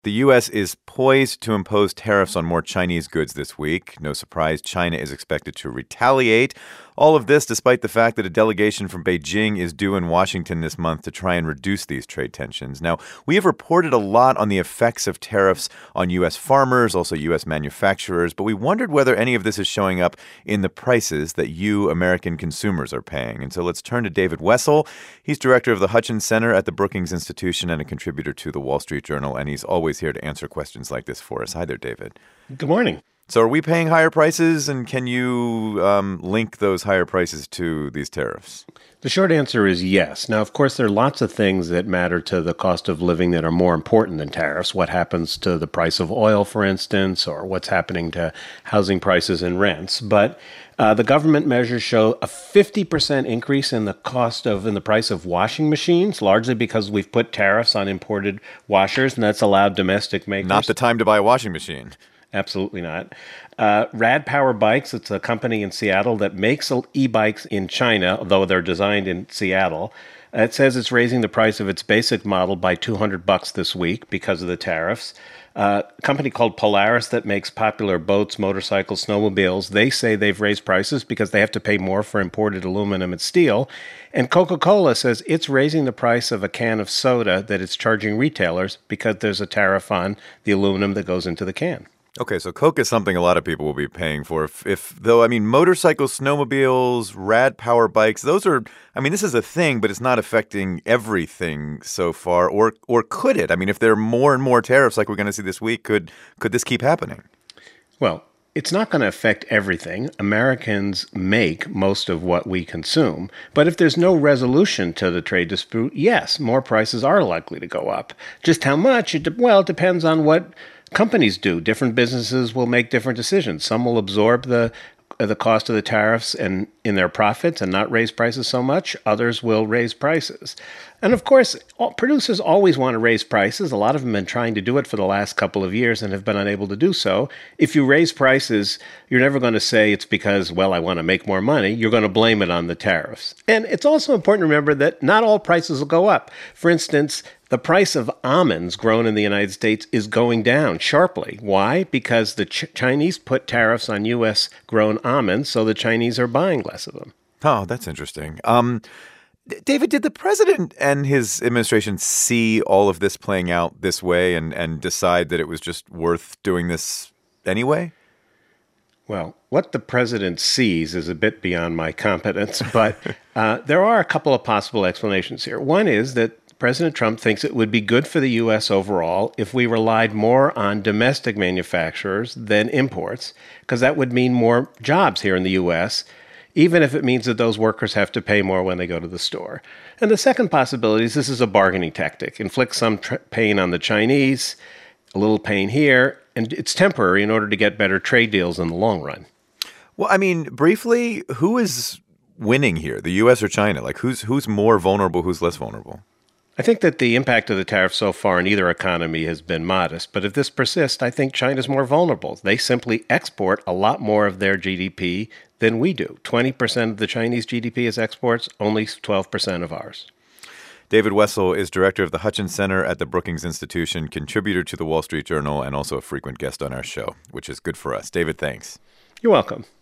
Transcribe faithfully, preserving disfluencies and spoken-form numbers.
The U S is poised to impose tariffs on more Chinese goods this week. No surprise, China is expected to retaliate. All of this despite the fact that a delegation from Beijing is due in Washington this month to try and reduce these trade tensions. Now, we have reported a lot on the effects of tariffs on U S farmers, also U S manufacturers, but we wondered whether any of this is showing up in the prices that you American consumers are paying. And so let's turn to David Wessel. He's director of the Hutchins Center at the Brookings Institution and a contributor to the Wall Street Journal, and he's always here to answer questions like this for us. Hi there, David. Good morning. So are we paying higher prices, and can you um, link those higher prices to these tariffs? The short answer is yes. Now, of course, there are lots of things that matter to the cost of living that are more important than tariffs. What happens to the price of oil, for instance, or what's happening to housing prices and rents. But uh, the government measures show a fifty percent increase in the cost of in the price of washing machines, largely because we've put tariffs on imported washers, and that's allowed domestic makers. Not the time to buy a washing machine. Absolutely not. Uh, Rad Power Bikes, it's a company in Seattle that makes e-bikes in China, though they're designed in Seattle. It says it's raising the price of its basic model by two hundred bucks this week because of the tariffs. Uh, a company called Polaris that makes popular boats, motorcycles, snowmobiles, they say they've raised prices because they have to pay more for imported aluminum and steel. And Coca-Cola says it's raising the price of a can of soda that it's charging retailers because there's a tariff on the aluminum that goes into the can. Okay, so Coke is something a lot of people will be paying for. If, if though, I mean, motorcycles, snowmobiles, Rad Power Bikes, those are, I mean, this is a thing, but it's not affecting everything so far. Or or could it? I mean, if there are more and more tariffs like we're going to see this week, could could this keep happening? Well, it's not going to affect everything. Americans make most of what we consume. But if there's no resolution to the trade dispute, yes, more prices are likely to go up. Just how much? It de- well, it depends on what companies do. Different businesses will make different decisions. Some will absorb the the cost of the tariffs and in their profits and not raise prices so much. Others will raise prices. And of course, all, producers always want to raise prices. A lot of them have been trying to do it for the last couple of years and have been unable to do so. If you raise prices, you're never going to say it's because, well, I want to make more money. You're going to blame it on the tariffs. And it's also important to remember that not all prices will go up. For instance, the price of almonds grown in the United States is going down sharply. Why? Because the Ch- Chinese put tariffs on U S-grown almonds, so the Chinese are buying less of them. Oh, that's interesting. Um, D- David, did the president and his administration see all of this playing out this way and, and decide that it was just worth doing this anyway? Well, what the president sees is a bit beyond my competence, but uh, there are a couple of possible explanations here. One is that President Trump thinks it would be good for the U S overall if we relied more on domestic manufacturers than imports, because that would mean more jobs here in the U S, even if it means that those workers have to pay more when they go to the store. And the second possibility is this is a bargaining tactic. Inflict some tr- pain on the Chinese, a little pain here, and it's temporary in order to get better trade deals in the long run. Well, I mean, briefly, who is winning here, the U S or China? Like, who's who's more vulnerable, who's less vulnerable? I think that the impact of the tariff so far in either economy has been modest, but if this persists, I think China's more vulnerable. They simply export a lot more of their G D P than we do. twenty percent of the Chinese G D P is exports, only twelve percent of ours. David Wessel is director of the Hutchins Center at the Brookings Institution, contributor to the Wall Street Journal, and also a frequent guest on our show, which is good for us. David, thanks. You're welcome.